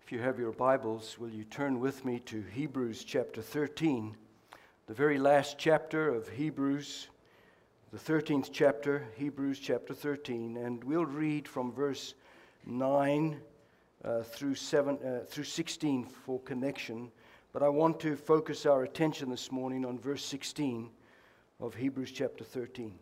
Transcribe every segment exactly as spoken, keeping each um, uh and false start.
If you have your Bibles, will you turn with me to Hebrews chapter thirteen, the very last chapter of Hebrews, the thirteenth chapter, Hebrews chapter thirteen, and we'll read from verse nine uh, through seven uh, through sixteen for connection. But I want to focus our attention this morning on verse sixteen of Hebrews chapter thirteen.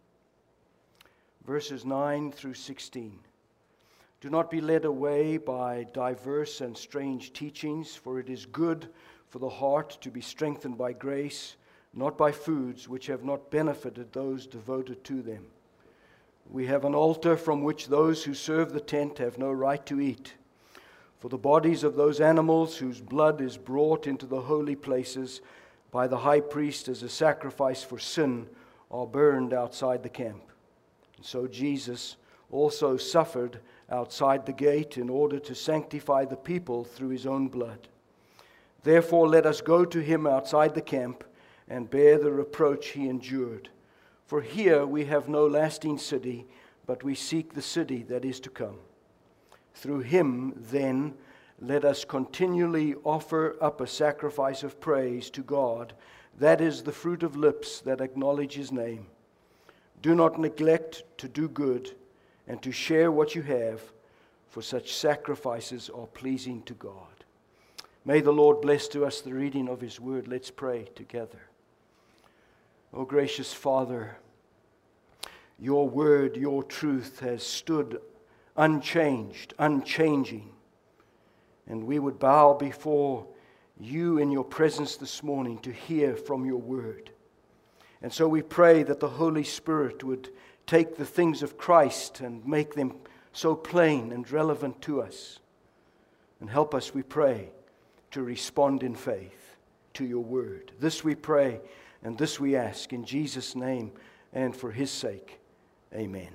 Verses nine through sixteen. Do not be led away by diverse and strange teachings, for it is good for the heart to be strengthened by grace, not by foods which have not benefited those devoted to them. We have an altar from which those who serve the tent have no right to eat. For the bodies of those animals whose blood is brought into the holy places by the high priest as a sacrifice for sin are burned outside the camp. And so Jesus also suffered outside the gate in order to sanctify the people through his own blood. Therefore let us go to him outside the camp and bear the reproach he endured. For here we have no lasting city, but we seek the city that is to come. Through him, then, let us continually offer up a sacrifice of praise to God. That is the fruit of lips that acknowledge his name. Do not neglect to do good and to share what you have, for such sacrifices are pleasing to God. May the Lord bless to us the reading of his word. Let's pray together. O gracious Father, your word, your truth has stood unchanged, unchanging. And we would bow before you in your presence this morning to hear from your word. And so we pray that the Holy Spirit would take the things of Christ and make them so plain and relevant to us. And help us, we pray, to respond in faith to your word. This we pray and this we ask in Jesus' name and for his sake. Amen.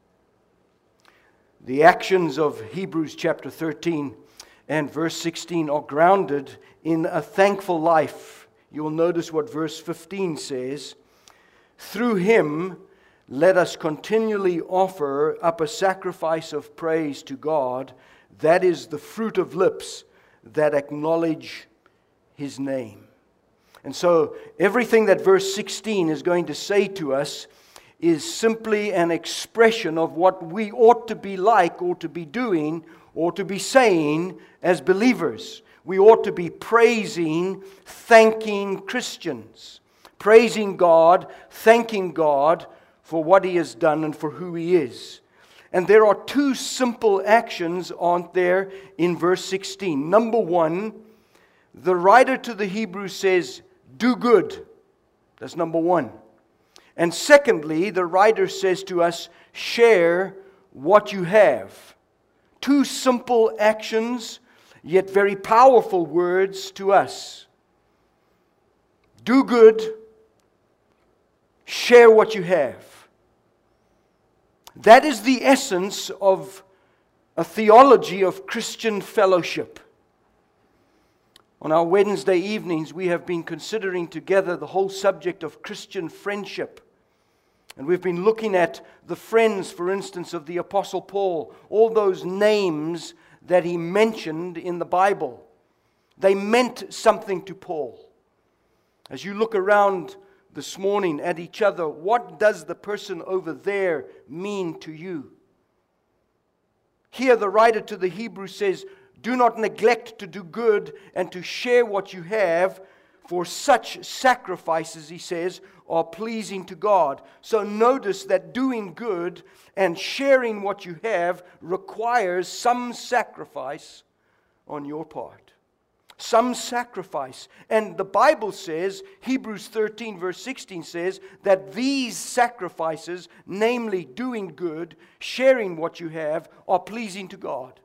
The actions of Hebrews chapter thirteen and verse sixteen are grounded in a thankful life. You'll notice what verse fifteen says. Through him, let us continually offer up a sacrifice of praise to God. That is the fruit of lips that acknowledge his name. And so everything that verse sixteen is going to say to us is simply an expression of what we ought to be like or to be doing or to be saying as believers. We ought to be praising, thanking Christians. Praising God, thanking God for what he has done and for who he is. And there are two simple actions, aren't there, in verse sixteen. Number one, the writer to the Hebrews says, do good. That's number one. And secondly, the writer says to us, share what you have. Two simple actions, yet very powerful words to us. Do good, share what you have. That is the essence of a theology of Christian fellowship. On our Wednesday evenings, we have been considering together the whole subject of Christian friendship. And we've been looking at the friends, for instance, of the Apostle Paul, all those names that he mentioned in the Bible. They meant something to Paul. As you look around this morning at each other, what does the person over there mean to you? Here the writer to the Hebrews says, do not neglect to do good and to share what you have, for such sacrifices, he says, are pleasing to God. So notice that doing good and sharing what you have requires some sacrifice on your part. Some sacrifice. And the Bible says, Hebrews thirteen verse sixteen says, that these sacrifices, namely doing good, sharing what you have, are pleasing to God.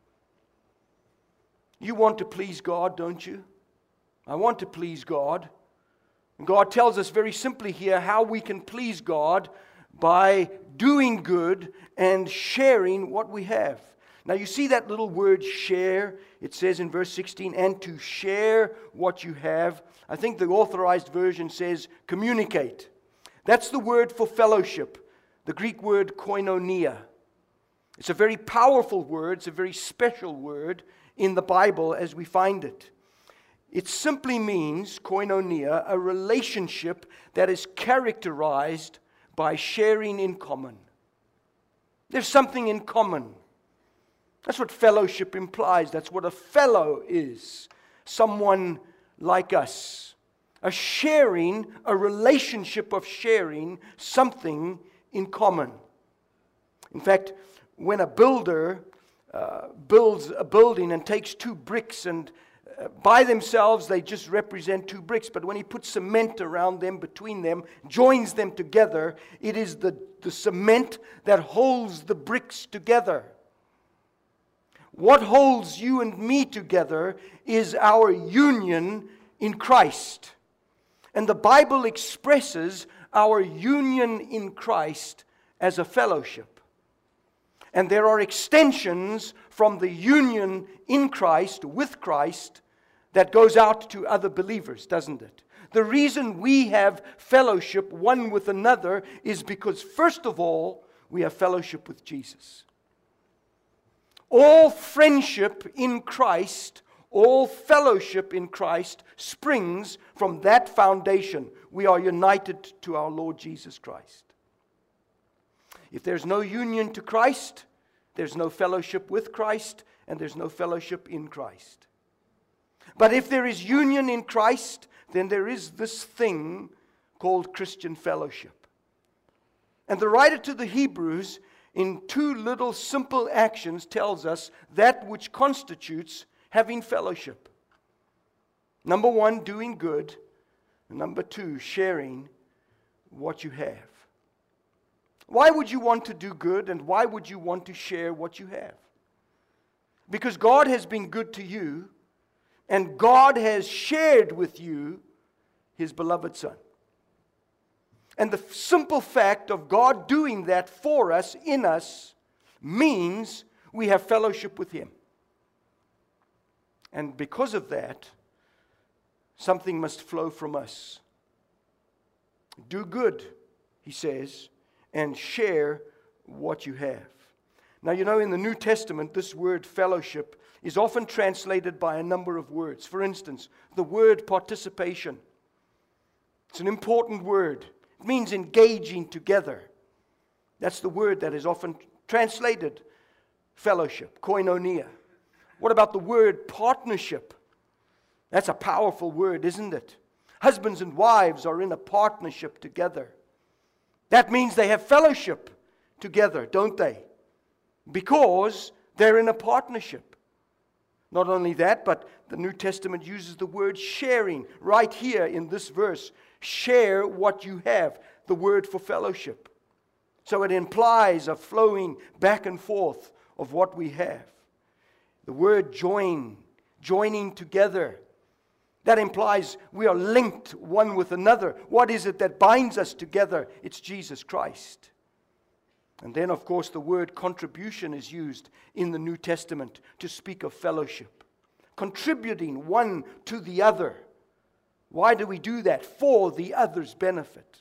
You want to please God, don't you? I want to please God. And God tells us very simply here how we can please God by doing good and sharing what we have. Now you see that little word share. It says in verse sixteen, and to share what you have. I think the authorized version says communicate. That's the word for fellowship, the Greek word koinonia. It's a very powerful word. It's a very special word. in the Bible as we find it. It simply means, koinonia, a relationship that is characterized by sharing in common. There's something in common. That's what fellowship implies. That's what a fellow is. Someone like us. A sharing, a relationship of sharing something in common. In fact, when a builder uh, builds a building and takes two bricks and uh, by themselves they just represent two bricks, but when he puts cement around them, between them, joins them together, it is the, the cement that holds the bricks together. What holds you and me together is our union in Christ. And the Bible expresses our union in Christ as a fellowship. And there are extensions from the union in Christ, with Christ, that goes out to other believers, doesn't it? The reason we have fellowship one with another is because, first of all, we have fellowship with Jesus. All friendship in Christ, all fellowship in Christ springs from that foundation. We are united to our Lord Jesus Christ. If there's no union to Christ, there's no fellowship with Christ, and there's no fellowship in Christ. But if there is union in Christ, then there is this thing called Christian fellowship. And the writer to the Hebrews, in two little simple actions, tells us that which constitutes having fellowship. Number one, doing good. And number two, sharing what you have. Why would you want to do good, and why would you want to share what you have? Because God has been good to you, and God has shared with you His beloved Son. And the simple fact of God doing that for us, in us, means we have fellowship with Him. And because of that, something must flow from us. Do good, He says, and share what you have. Now, you know, in the New Testament, this word fellowship is often translated by a number of words. For instance, the word participation. It's an important word. It means engaging together. That's the word that is often translated fellowship, koinonia. What about the word partnership? That's a powerful word, isn't it? Husbands and wives are in a partnership together. That means they have fellowship together, don't they? Because they're in a partnership. Not only that, but the New Testament uses the word sharing right here in this verse. Share what you have, the word for fellowship. So it implies a flowing back and forth of what we have. The word join, joining together, that implies we are linked one with another. What is it that binds us together? It's Jesus Christ. And then, of course, the word contribution is used in the New Testament to speak of fellowship. Contributing one to the other. Why do we do that? For the other's benefit.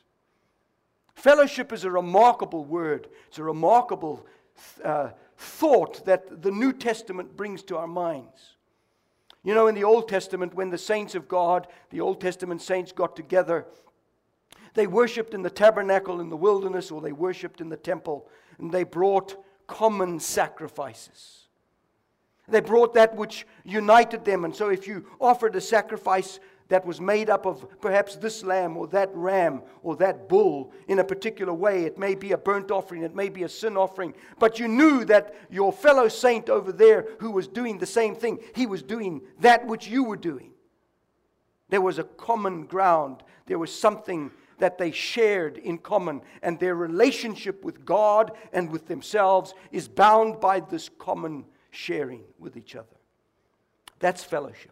Fellowship is a remarkable word. It's a remarkable uh, thought that the New Testament brings to our minds. You know, in the Old Testament, when the saints of God, the Old Testament saints got together, they worshipped in the tabernacle in the wilderness, or they worshipped in the temple, and they brought common sacrifices. They brought that which united them. And so if you offered a sacrifice that was made up of perhaps this lamb or that ram or that bull in a particular way, it may be a burnt offering, it may be a sin offering, but you knew that your fellow saint over there who was doing the same thing, he was doing that which you were doing. There was a common ground. There was something that they shared in common, and their relationship with God and with themselves is bound by this common sharing with each other. That's fellowship.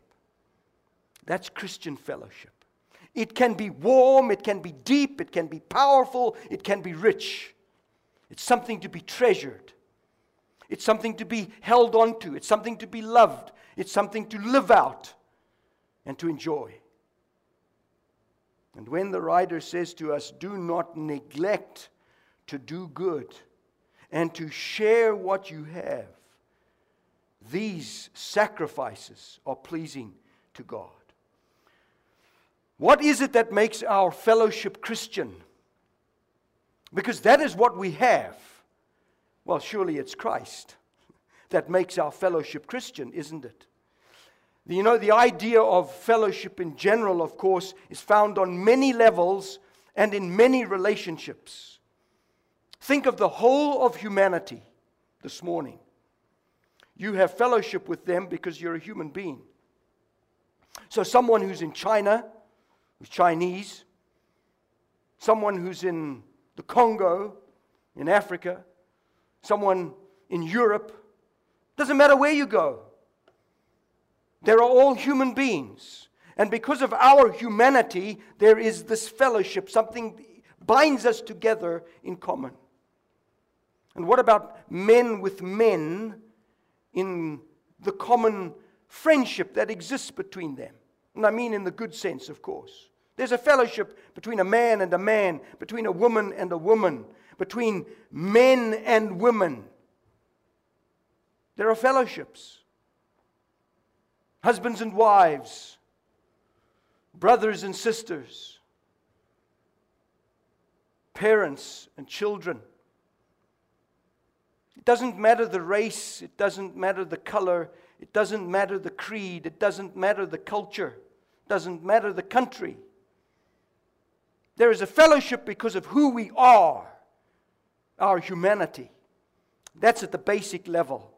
That's Christian fellowship. It can be warm, it can be deep, it can be powerful, it can be rich. It's something to be treasured. It's something to be held on to. It's something to be loved. It's something to live out and to enjoy. And when the writer says to us, do not neglect to do good and to share what you have, these sacrifices are pleasing to God. What is it that makes our fellowship Christian? Because that is what we have. Well, surely it's Christ that makes our fellowship Christian, isn't it? You know, the idea of fellowship in general, of course, is found on many levels and in many relationships. Think of the whole of humanity this morning. You have fellowship with them because you're a human being. So someone who's in China, who's Chinese, someone who's in the Congo, in Africa, someone in Europe, doesn't matter where you go. They're all human beings. And because of our humanity, there is this fellowship, something binds us together in common. And what about men with men in the common friendship that exists between them? And I mean in the good sense, of course. There's a fellowship between a man and a man, between a woman and a woman, between men and women. There are fellowships. Husbands and wives, brothers and sisters, parents and children. It doesn't matter the race, it doesn't matter the color, it doesn't matter the creed, it doesn't matter the culture, it doesn't matter the country. There is a fellowship because of who we are, our humanity. That's at the basic level.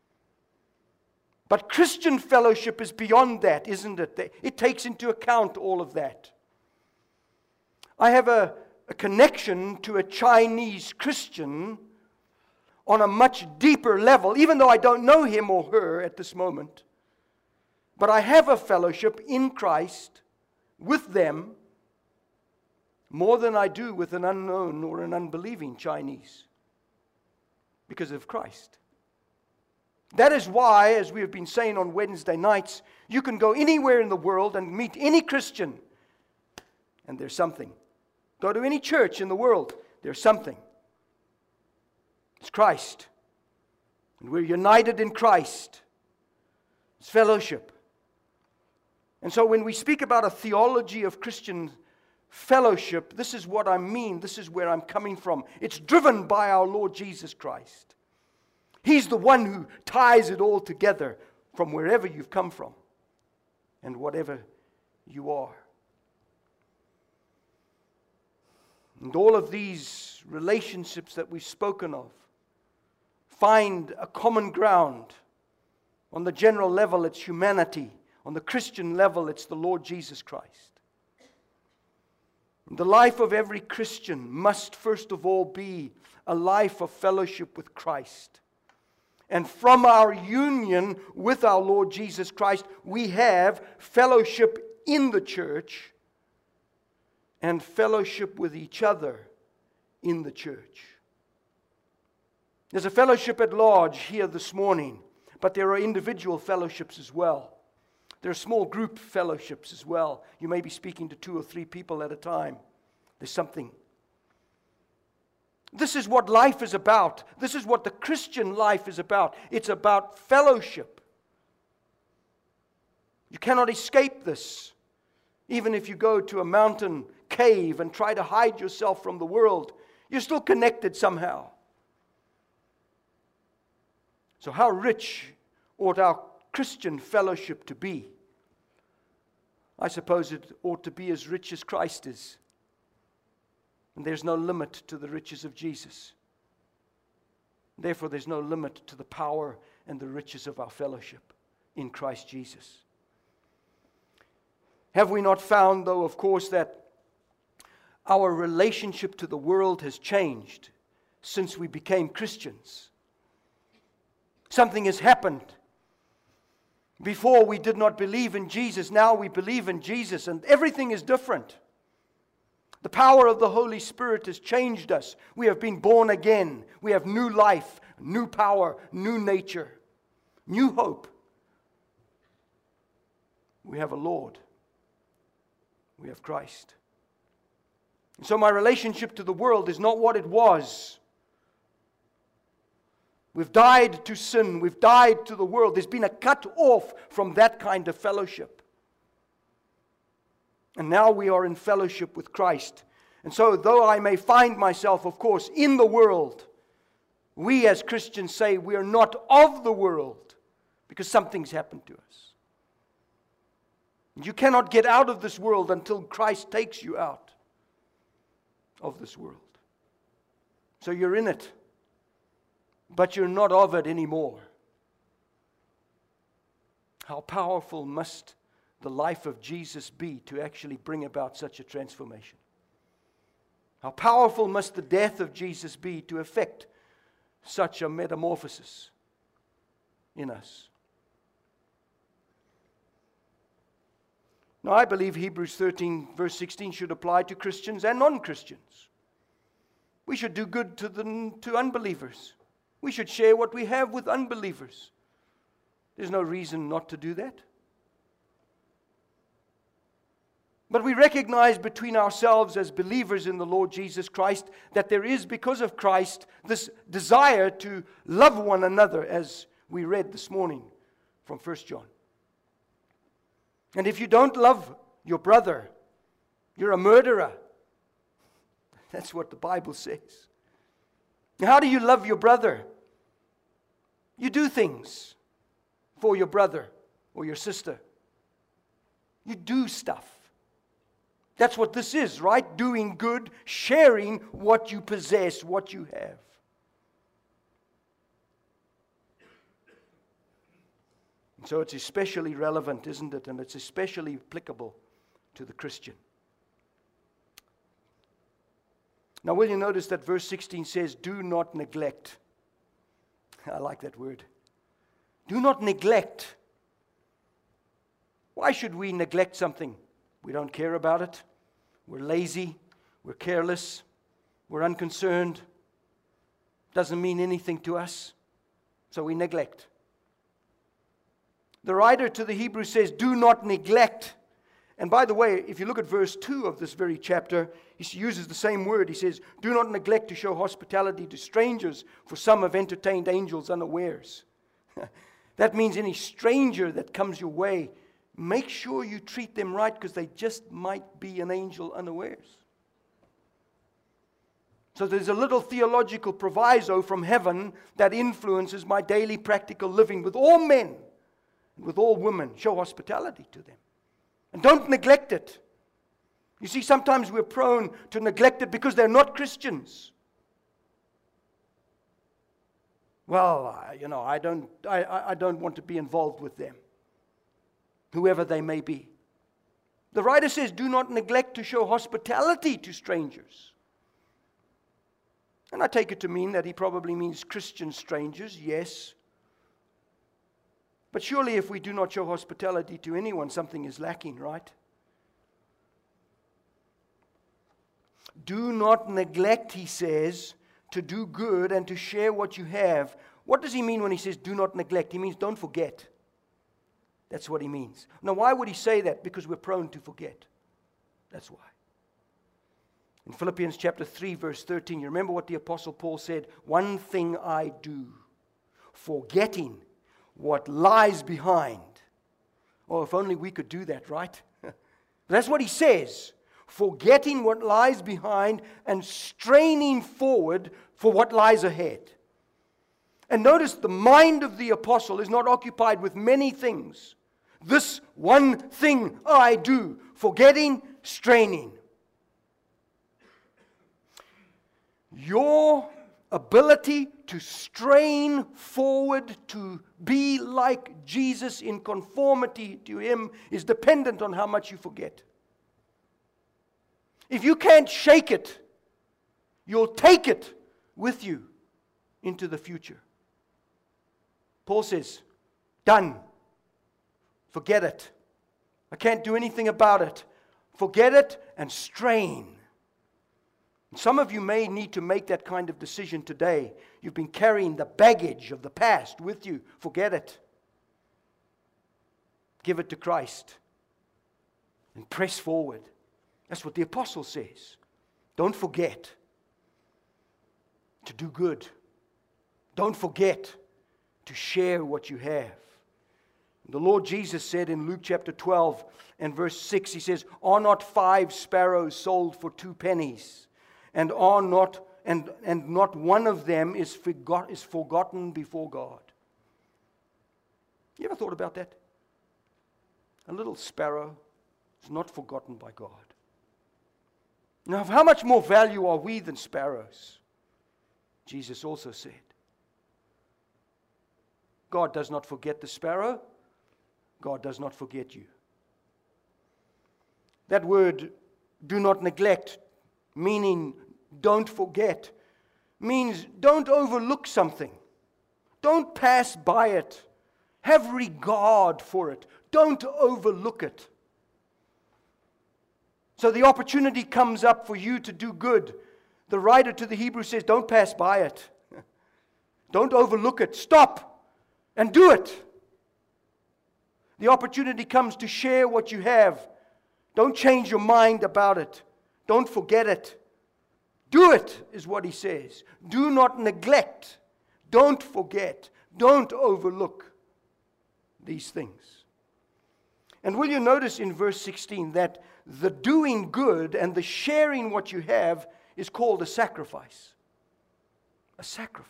But Christian fellowship is beyond that, isn't it? It takes into account all of that. I have a, a connection to a Chinese Christian on a much deeper level, even though I don't know him or her at this moment. But I have a fellowship in Christ with them more than I do with an unknown or an unbelieving Chinese because of Christ. That is why, as we have been saying on Wednesday nights, you can go anywhere in the world and meet any Christian, and there's something. Go to any church in the world, there's something. It's Christ. And we're united in Christ. It's fellowship. And so when we speak about a theology of Christian fellowship, this is what I mean. This is where I'm coming from. It's driven by our Lord Jesus Christ. He's the one who ties it all together from wherever you've come from and whatever you are. And all of these relationships that we've spoken of find a common ground. On the general level, it's humanity. On the Christian level, it's the Lord Jesus Christ. And the life of every Christian must first of all be a life of fellowship with Christ. And from our union with our Lord Jesus Christ, we have fellowship in the church and fellowship with each other in the church. There's a fellowship at large here this morning, but there are individual fellowships as well. There are small group fellowships as well. You may be speaking to two or three people at a time. There's something. This is what life is about. This is what the Christian life is about. It's about fellowship. You cannot escape this. Even if you go to a mountain cave and try to hide yourself from the world, you're still connected somehow. So how rich ought our Christian fellowship to be? I suppose it ought to be as rich as Christ is. And there's no limit to the riches of Jesus. Therefore, there's no limit to the power and the riches of our fellowship in Christ Jesus. Have we not found, though, of course, that our relationship to the world has changed since we became Christians? Something has happened. Before we did not believe in Jesus, now we believe in Jesus, and everything is different. The power of the Holy Spirit has changed us. We have been born again. We have new life, new power, new nature, new hope. We have a Lord. We have Christ. And so my relationship to the world is not what it was. We've died to sin. We've died to the world. There's been a cut off from that kind of fellowship. And now we are in fellowship with Christ. And so, though I may find myself, of course, in the world, we as Christians say we are not of the world because something's happened to us. You cannot get out of this world until Christ takes you out of this world. So you're in it, but you're not of it anymore. How powerful must the life of Jesus be to actually bring about such a transformation? How powerful must the death of Jesus be to effect such a metamorphosis in us? Now, I believe Hebrews thirteen, verse sixteen should apply to Christians and non-Christians. We should do good to, the, to unbelievers. We should share what we have with unbelievers. There's no reason not to do that. But we recognize between ourselves as believers in the Lord Jesus Christ that there is, because of Christ, this desire to love one another, as we read this morning from First John. And if you don't love your brother, you're a murderer. That's what the Bible says. How do you love your brother? You do things for your brother or your sister. You do stuff. That's what this is, right? Doing good, sharing what you possess, what you have. And so it's especially relevant, isn't it? And it's especially applicable to the Christian. Now, will you notice that verse sixteen says, do not neglect. I like that word. Do not neglect. Why should we neglect something? We don't care about it. We're lazy. We're careless. We're unconcerned. Doesn't mean anything to us. So we neglect. The writer to the Hebrews says, do not neglect. And by the way, if you look at verse two of this very chapter, he uses the same word. He says, do not neglect to show hospitality to strangers, for some have entertained angels unawares. That means any stranger that comes your way, make sure you treat them right, because they just might be an angel unawares. So there's a little theological proviso from heaven that influences my daily practical living with all men and with all women. Show hospitality to them. And don't neglect it. You see, sometimes we're prone to neglect it because they're not Christians. Well, I, you know, I don't, I, I don't want to be involved with them, whoever they may be. The writer says, do not neglect to show hospitality to strangers. And I take it to mean that he probably means Christian strangers, yes. But surely if we do not show hospitality to anyone, something is lacking, right? Do not neglect, he says, to do good and to share what you have. What does he mean when he says do not neglect? He means don't forget. That's what he means. Now, why would he say that? Because we're prone to forget. That's why. In Philippians chapter three, verse thirteen, you remember what the Apostle Paul said? One thing I do, forgetting what lies behind. Oh, if only we could do that, right? That's what he says. Forgetting what lies behind and straining forward for what lies ahead. And notice the mind of the apostle is not occupied with many things. This one thing I do, forgetting, straining. Your ability to strain forward to be like Jesus in conformity to Him is dependent on how much you forget. If you can't shake it, you'll take it with you into the future. Paul says, done. Forget it. I can't do anything about it. Forget it and strain. Some of you may need to make that kind of decision today. You've been carrying the baggage of the past with you. Forget it. Give it to Christ and press forward. That's what the apostle says. Don't forget to do good, Don't forget to share what you have. The Lord Jesus said in Luke chapter twelve and verse six, He says, "Are not five sparrows sold for two pennies? And are not and, and not one of them is, forgot, is forgotten before God." You ever thought about that? A little sparrow is not forgotten by God. Now, of how much more value are we than sparrows? Jesus also said. God does not forget the sparrow. God does not forget you. That word, do not neglect, meaning don't forget, means don't overlook something. Don't pass by it. Have regard for it. Don't overlook it. So the opportunity comes up for you to do good. The writer to the Hebrews says, don't pass by it. Don't overlook it. Stop and do it. The opportunity comes to share what you have. Don't change your mind about it. Don't forget it. Do it, is what he says. Do not neglect. Don't forget. Don't overlook these things. And will you notice in verse sixteen that the doing good and the sharing what you have is called a sacrifice? A sacrifice.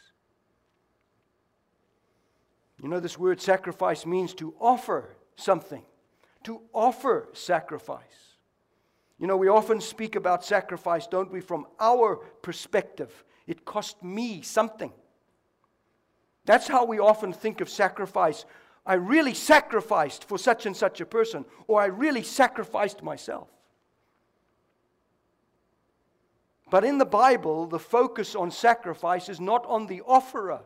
You know, this word sacrifice means to offer something. To offer sacrifice. You know, we often speak about sacrifice, don't we, from our perspective. It cost me something. That's how we often think of sacrifice. I really sacrificed for such and such a person, or I really sacrificed myself. But in the Bible, the focus on sacrifice is not on the offerer.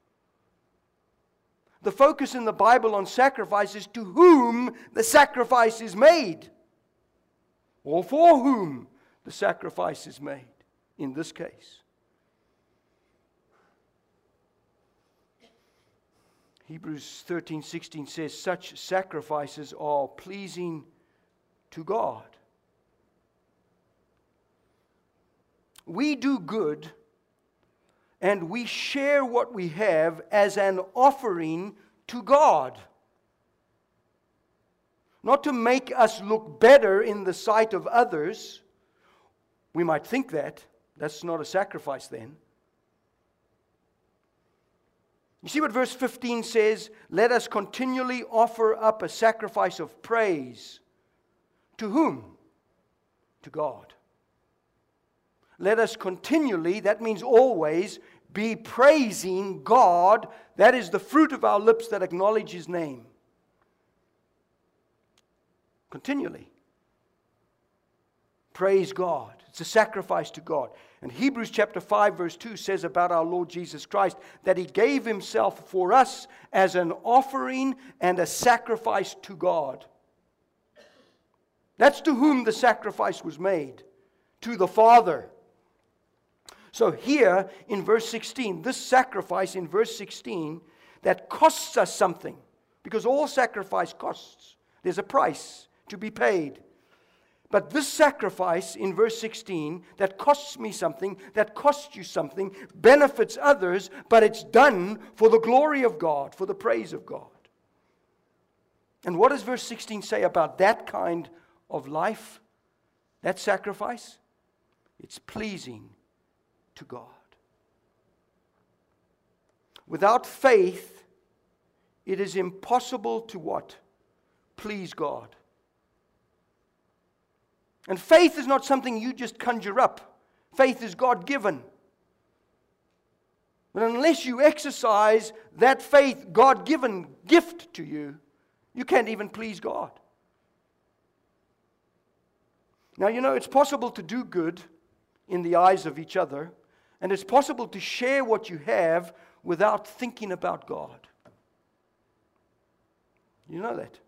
The focus in the Bible on sacrifice is to whom the sacrifice is made, or for whom the sacrifice is made, in this case. Hebrews thirteen sixteen says, such sacrifices are pleasing to God. We do good and we share what we have as an offering to God. Not to make us look better in the sight of others. We might think that. That's not a sacrifice then. You see what verse fifteen says? Let us continually offer up a sacrifice of praise. To whom? To God. Let us continually, that means always, be praising God. That is the fruit of our lips that acknowledge His name. Continually. Praise God. It's a sacrifice to God. And Hebrews chapter five verse two says about our Lord Jesus Christ that He gave Himself for us as an offering and a sacrifice to God. That's to whom the sacrifice was made. To the Father. So here in verse sixteen, this sacrifice in verse sixteen that costs us something. Because all sacrifice costs. There's a price to be paid. But this sacrifice in verse sixteen that costs me something, that costs you something, benefits others, but it's done for the glory of God, for the praise of God. And what does verse sixteen say about that kind of life, that sacrifice? It's pleasing to God. Without faith, it is impossible to what? Please God. And faith is not something you just conjure up. Faith is God-given. But unless you exercise that faith, God-given gift to you, you can't even please God. Now, you know, it's possible to do good in the eyes of each other, and it's possible to share what you have without thinking about God. You know that.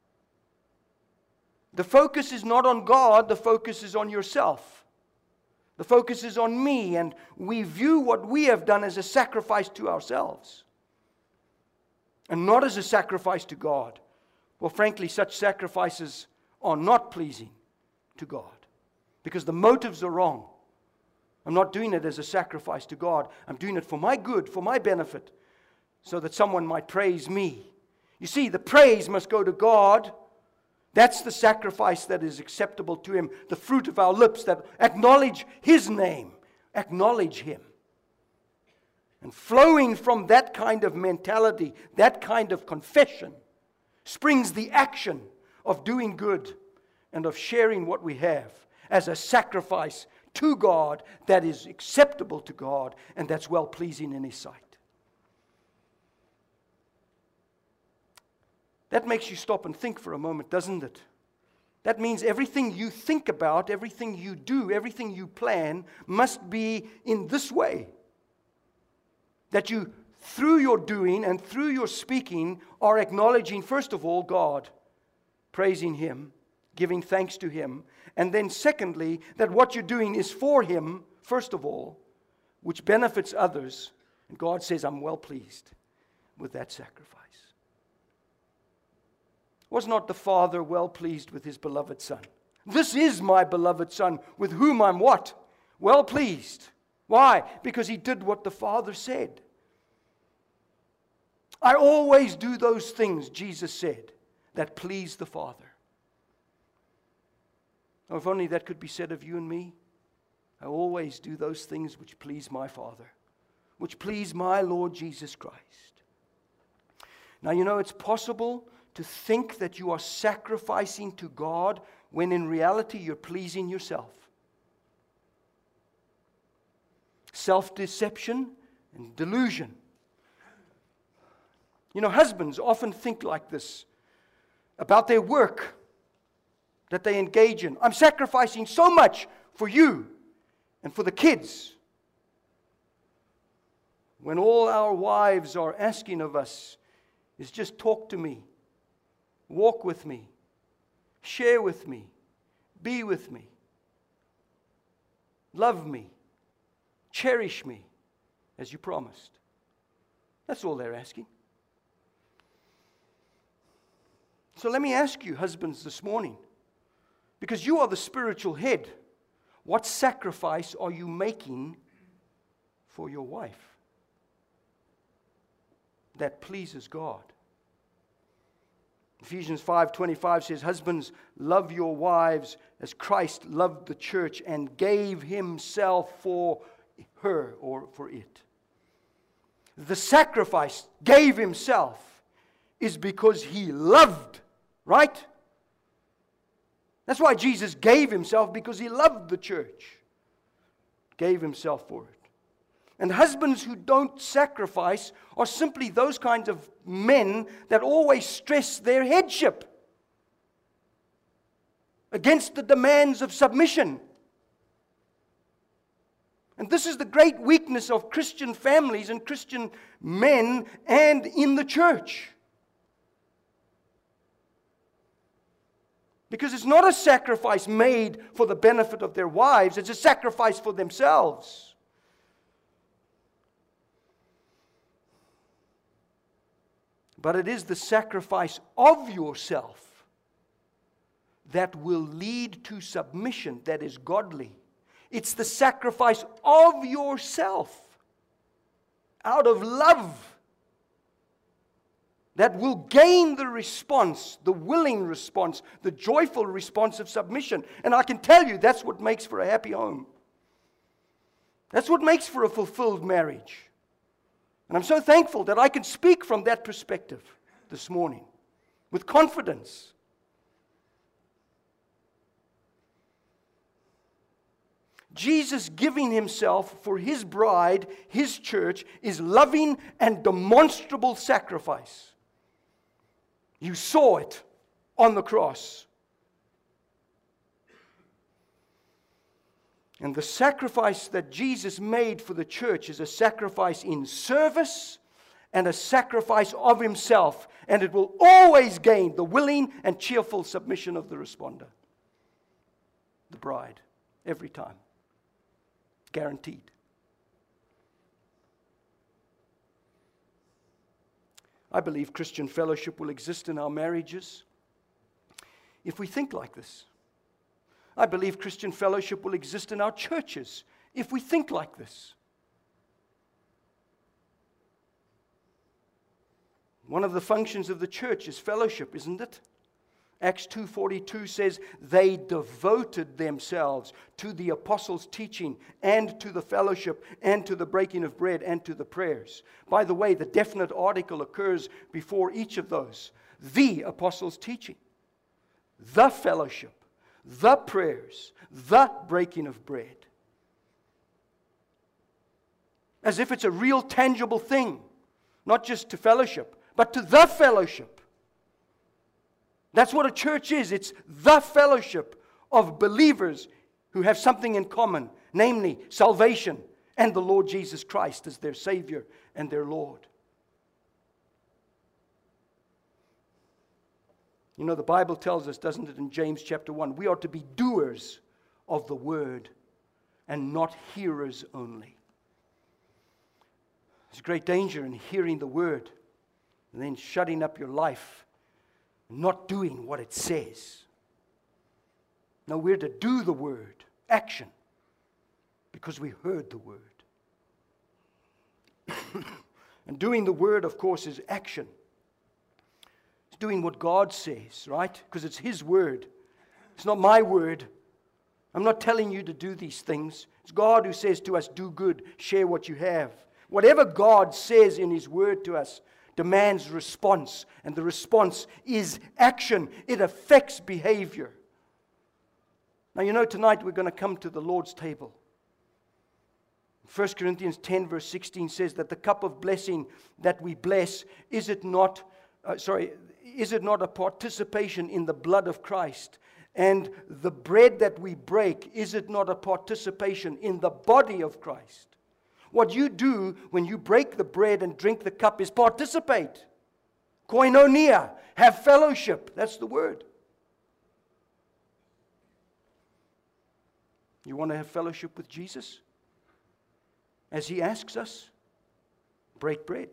The focus is not on God, the focus is on yourself. The focus is on me, and we view what we have done as a sacrifice to ourselves, and not as a sacrifice to God. Well, frankly, such sacrifices are not pleasing to God, because the motives are wrong. I'm not doing it as a sacrifice to God. I'm doing it for my good, for my benefit, so that someone might praise me. You see, the praise must go to God. That's the sacrifice that is acceptable to Him. The fruit of our lips that acknowledge His name. Acknowledge Him. And flowing from that kind of mentality, that kind of confession, springs the action of doing good and of sharing what we have as a sacrifice to God that is acceptable to God and that's well-pleasing in His sight. That makes you stop and think for a moment, doesn't it? That means everything you think about, everything you do, everything you plan must be in this way. That you, through your doing and through your speaking, are acknowledging, first of all, God, praising Him, giving thanks to Him, and then secondly, that what you're doing is for Him, first of all, which benefits others. And God says, I'm well pleased with that sacrifice. Was not the Father well pleased with His beloved Son? This is my beloved Son, with whom I'm what? Well pleased. Why? Because He did what the Father said. I always do those things, Jesus said, that please the Father. Oh, if only that could be said of you and me. I always do those things which please my Father, which please my Lord Jesus Christ. Now, you know, it's possible to think that you are sacrificing to God when in reality you're pleasing yourself. Self-deception and delusion. You know, husbands often think like this about their work that they engage in. I'm sacrificing so much for you and for the kids. When all our wives are asking of us is just talk to me, walk with me, share with me, be with me, love me, cherish me as you promised. That's all they're asking. So let me ask you, husbands, this morning, because you are the spiritual head, what sacrifice are you making for your wife that pleases God? Ephesians five twenty-five says, husbands, love your wives as Christ loved the church and gave Himself for her or for it. The sacrifice, gave Himself, is because He loved, right? That's why Jesus gave Himself, because He loved the church. Gave Himself for it. And husbands who don't sacrifice are simply those kinds of men that always stress their headship against the demands of submission. And this is the great weakness of Christian families and Christian men and in the church. Because it's not a sacrifice made for the benefit of their wives, it's a sacrifice for themselves. But it is the sacrifice of yourself that will lead to submission that is godly. It's the sacrifice of yourself out of love that will gain the response, the willing response, the joyful response of submission. And I can tell you that's what makes for a happy home. That's what makes for a fulfilled marriage. And I'm so thankful that I can speak from that perspective this morning with confidence. Jesus giving Himself for His bride, His church, is loving and demonstrable sacrifice. You saw it on the cross. And the sacrifice that Jesus made for the church is a sacrifice in service and a sacrifice of Himself. And it will always gain the willing and cheerful submission of the responder, the bride, every time. Guaranteed. I believe Christian fellowship will exist in our marriages if we think like this. I believe Christian fellowship will exist in our churches if we think like this. One of the functions of the church is fellowship, isn't it? Acts two forty-two says, they devoted themselves to the apostles' teaching and to the fellowship and to the breaking of bread and to the prayers. By the way, the definite article occurs before each of those. The apostles' teaching, the fellowship, the prayers, the breaking of bread. As if it's a real tangible thing, not just to fellowship, but to the fellowship. That's what a church is. It's the fellowship of believers who have something in common, namely salvation and the Lord Jesus Christ as their Savior and their Lord. You know, the Bible tells us, doesn't it, in James chapter one, we are to be doers of the word and not hearers only. There's great danger in hearing the word and then shutting up your life, not doing what it says. No, we're to do the word, action, because we heard the word. And doing the word, of course, is action. It's doing what God says, right? Because it's His word. It's not my word. I'm not telling you to do these things. It's God who says to us, do good, share what you have. Whatever God says in His word to us demands response, and the response is action. It affects behavior. Now, you know, tonight we're going to come to the Lord's table. First Corinthians ten verse sixteen says that the cup of blessing that we bless, is it not, uh, sorry, is it not a participation in the blood of Christ? And the bread that we break, is it not a participation in the body of Christ? What you do when you break the bread and drink the cup is participate. Koinonia, have fellowship. That's the word. You want to have fellowship with Jesus? As He asks us, break bread.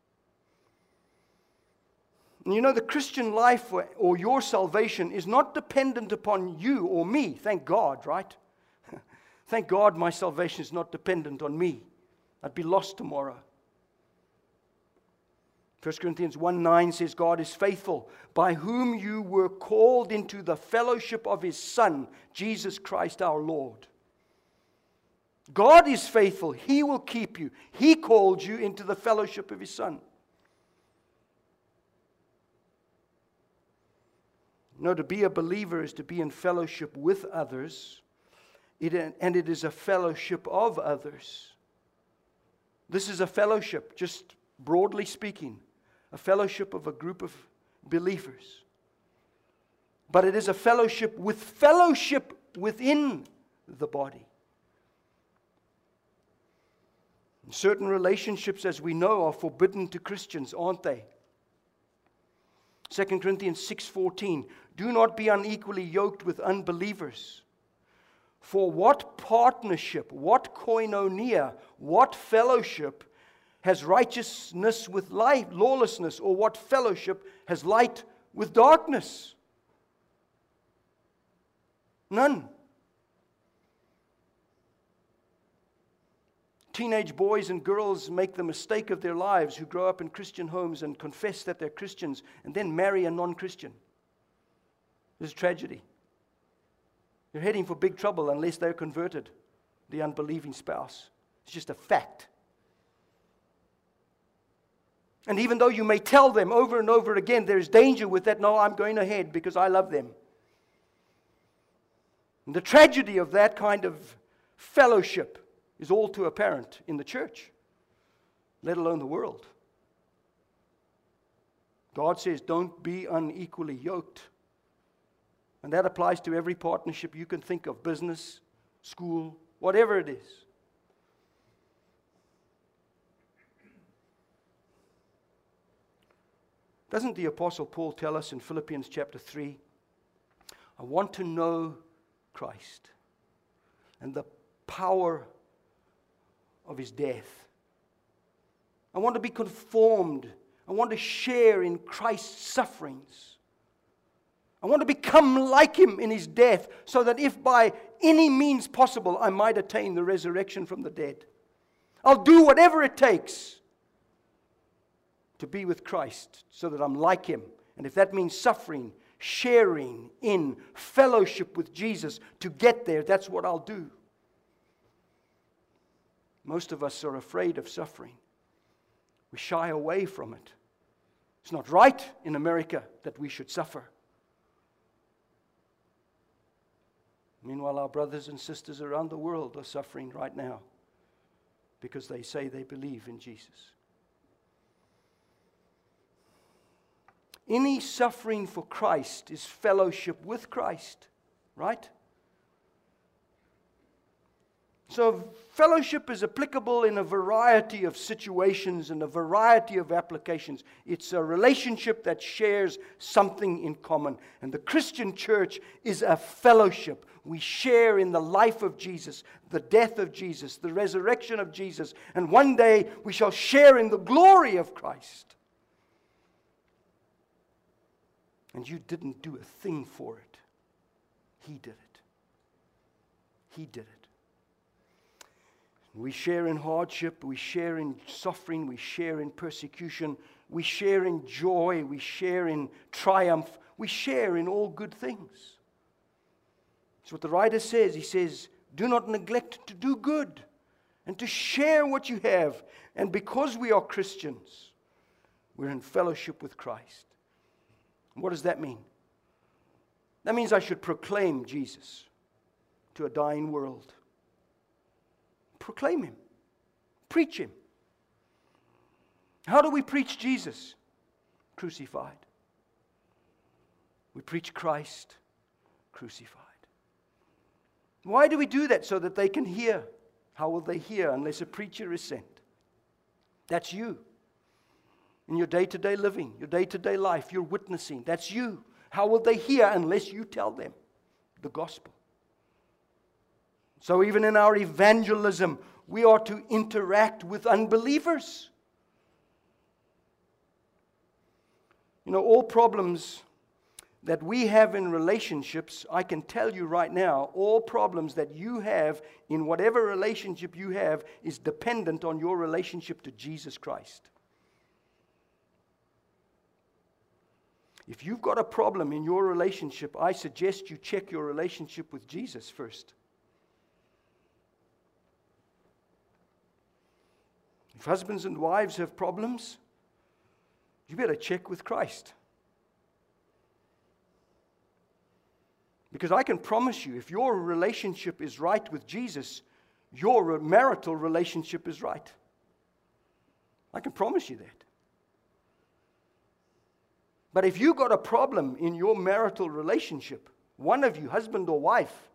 And you know, the Christian life or, or your salvation is not dependent upon you or me. Thank God, right? Thank God my salvation is not dependent on me. I'd be lost tomorrow. First Corinthians one nine says, God is faithful, by whom you were called into the fellowship of His Son, Jesus Christ our Lord. God is faithful. He will keep you. He called you into the fellowship of His Son. You know, to be a believer is to be in fellowship with others, it, and it is a fellowship of others. This is a fellowship, just broadly speaking, a fellowship of a group of believers. But it is a fellowship with fellowship within the body. Certain relationships, as we know, are forbidden to Christians, aren't they? Second Corinthians six fourteen, do not be unequally yoked with unbelievers. For what partnership, what koinonia, what fellowship has righteousness with light, lawlessness, or what fellowship has light with darkness? None. Teenage boys and girls make the mistake of their lives who grow up in Christian homes and confess that they're Christians and then marry a non-Christian. This is tragedy. You're heading for big trouble unless they're converted, the unbelieving spouse. It's just a fact. And even though you may tell them over and over again, there's danger with that, no, I'm going ahead because I love them. And the tragedy of that kind of fellowship is all too apparent in the church, let alone the world. God says, don't be unequally yoked. And that applies to every partnership you can think of, business, school, whatever it is. Doesn't the Apostle Paul tell us in Philippians chapter three, I want to know Christ and the power of His death. I want to be conformed. I want to share in Christ's sufferings. I want to become like Him in His death, so that if by any means possible I might attain the resurrection from the dead. I'll do whatever it takes to be with Christ so that I'm like Him. And if that means suffering, sharing in fellowship with Jesus to get there, that's what I'll do. Most of us are afraid of suffering. We shy away from it. It's not right in America that we should suffer. Meanwhile, our brothers and sisters around the world are suffering right now because they say they believe in Jesus. Any suffering for Christ is fellowship with Christ, right? So fellowship is applicable in a variety of situations and a variety of applications. It's a relationship that shares something in common. And the Christian church is a fellowship. We share in the life of Jesus, the death of Jesus, the resurrection of Jesus. And one day we shall share in the glory of Christ. And you didn't do a thing for it. He did it. He did it. We share in hardship, we share in suffering, we share in persecution, we share in joy, we share in triumph, we share in all good things. That's what the writer says. He says, do not neglect to do good and to share what you have. And because we are Christians, we're in fellowship with Christ. What does that mean? That means I should proclaim Jesus to a dying world. Proclaim Him. Preach Him. How do we preach Jesus? Crucified. We preach Christ crucified. Why do we do that? So that they can hear. How will they hear unless a preacher is sent? That's you. In your day-to-day living, your day-to-day life, you're witnessing. That's you. How will they hear unless you tell them the gospel? So even in our evangelism, we are to interact with unbelievers. You know, all problems that we have in relationships, I can tell you right now, all problems that you have in whatever relationship you have is dependent on your relationship to Jesus Christ. If you've got a problem in your relationship, I suggest you check your relationship with Jesus first. If husbands and wives have problems, you better check with Christ. Because I can promise you, if your relationship is right with Jesus, your marital relationship is right. I can promise you that. But if you've got a problem in your marital relationship, one of you, husband or wife,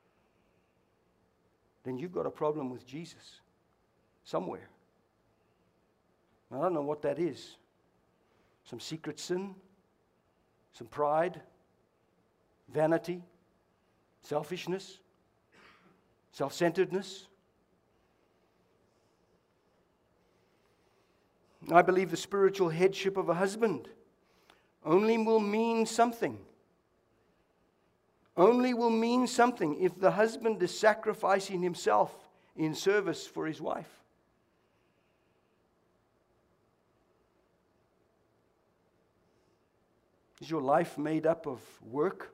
then you've got a problem with Jesus somewhere. I don't know what that is. Some secret sin, some pride, vanity, selfishness, self-centeredness. I believe the spiritual headship of a husband only will mean something. Only will mean something if the husband is sacrificing himself in service for his wife. Is your life made up of work?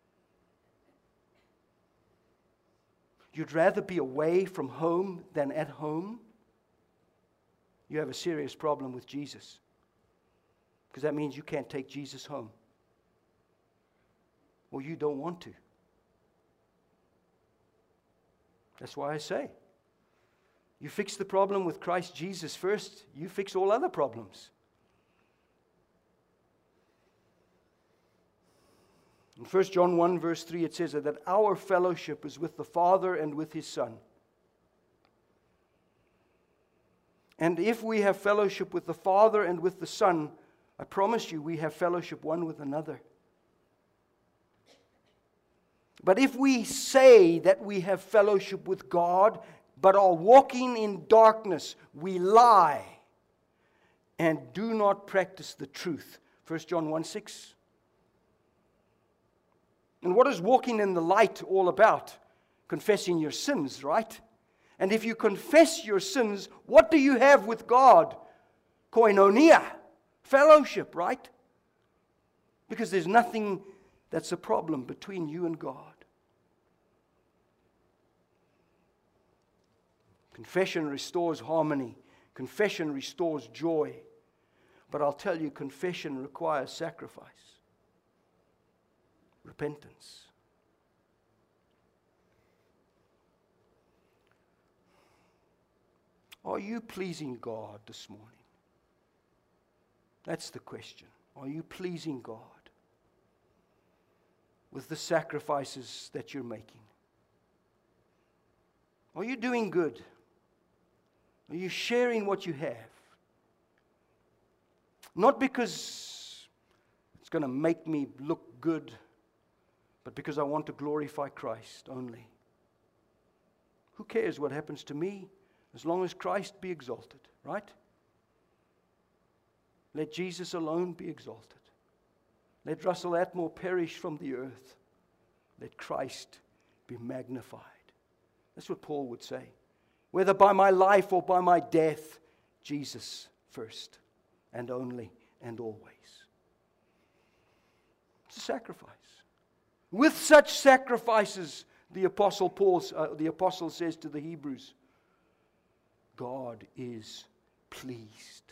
You'd rather be away from home than at home? You have a serious problem with Jesus. Because that means you can't take Jesus home. Or you don't want to. That's why I say, you fix the problem with Christ Jesus first, you fix all other problems. In First John one verse three it says that our fellowship is with the Father and with His Son. And if we have fellowship with the Father and with the Son, I promise you we have fellowship one with another. But if we say that we have fellowship with God, but are walking in darkness, we lie and do not practice the truth. First John one six. And what is walking in the light all about? confessing your sins, right? And if you confess your sins, what do you have with God? Koinonia, fellowship, right? Because there's nothing that's a problem between you and God. Confession restores harmony. Confession restores joy. But I'll tell you, confession requires sacrifice. Repentance. Are you pleasing God this morning? That's the question. Are you pleasing God with the sacrifices that you're making? Are you doing good? Are you sharing what you have? Not because it's going to make me look good, but because I want to glorify Christ only. Who cares what happens to me as long as Christ be exalted, right? Let Jesus alone be exalted. Let Russell Atmore perish from the earth. Let Christ be magnified. That's what Paul would say. Whether by my life or by my death, Jesus first and only and always. It's a sacrifice. With such sacrifices, the apostle Paul, uh, the apostle says to the Hebrews, God is pleased.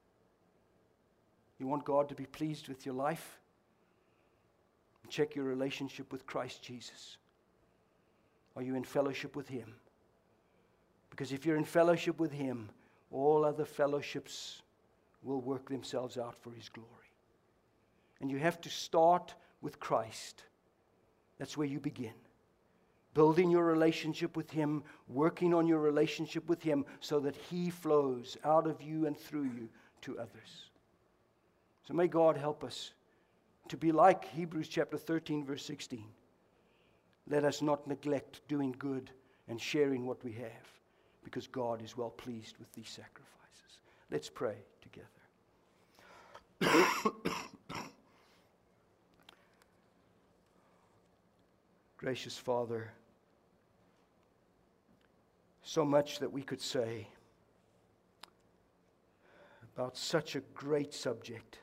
You want God to be pleased with your life? Check your relationship with Christ Jesus. Are you in fellowship with Him? Because if you're in fellowship with Him, all other fellowships will work themselves out for His glory. And you have to start with Christ. That's where you begin. Building your relationship with Him, working on your relationship with Him so that He flows out of you and through you to others. So may God help us to be like Hebrews chapter thirteen, verse sixteen. Let us not neglect doing good and sharing what we have, because God is well pleased with these sacrifices. Let's pray together. Gracious Father, so much that we could say about such a great subject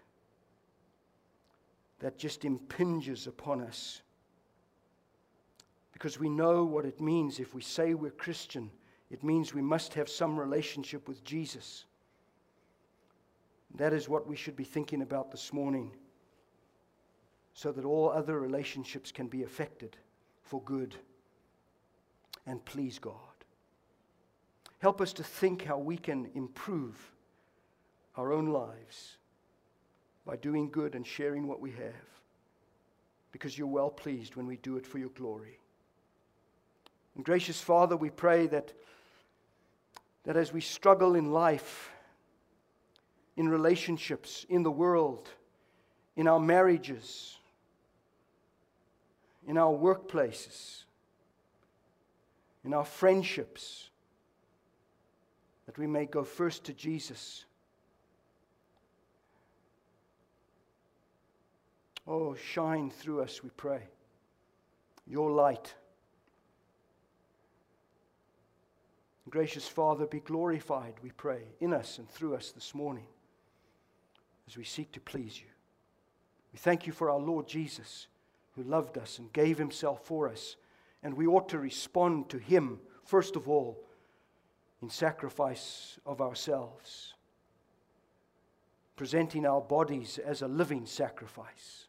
that just impinges upon us, because we know what it means if we say we're Christian. It means we must have some relationship with Jesus. That is what we should be thinking about this morning, so that all other relationships can be affected for good and please God. Help us to think how we can improve our own lives by doing good and sharing what we have, because you're well pleased when we do it for your glory. And gracious Father, we pray that, that as we struggle in life, in relationships, in the world, in our marriages, in our workplaces, in our friendships, that we may go first to Jesus. Oh, shine through us, we pray, your light. Gracious Father, be glorified, we pray, in us and through us this morning as we seek to please you. We thank you for our Lord Jesus, who loved us and gave Himself for us, and we ought to respond to Him, first of all, in sacrifice of ourselves, presenting our bodies as a living sacrifice,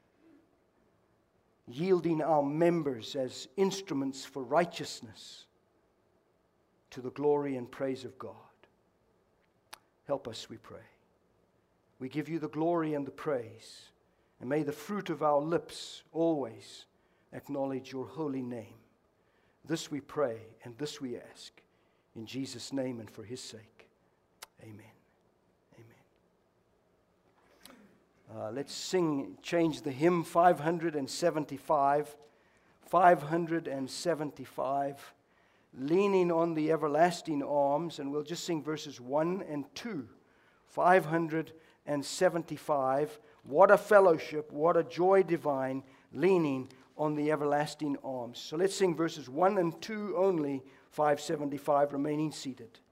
yielding our members as instruments for righteousness to the glory and praise of God. Help us, we pray. We give you the glory and the praise, and may the fruit of our lips always acknowledge your holy name. This we pray, and this we ask, in Jesus' name and for His sake. Amen. Amen. Uh, let's sing, change the hymn five seventy-five. five seventy-five. Leaning on the everlasting arms, and we'll just sing verses one and two. five seventy-five. What a fellowship, what a joy divine, leaning on the everlasting arms. So let's sing verses one and two only, five seventy-five, remaining seated.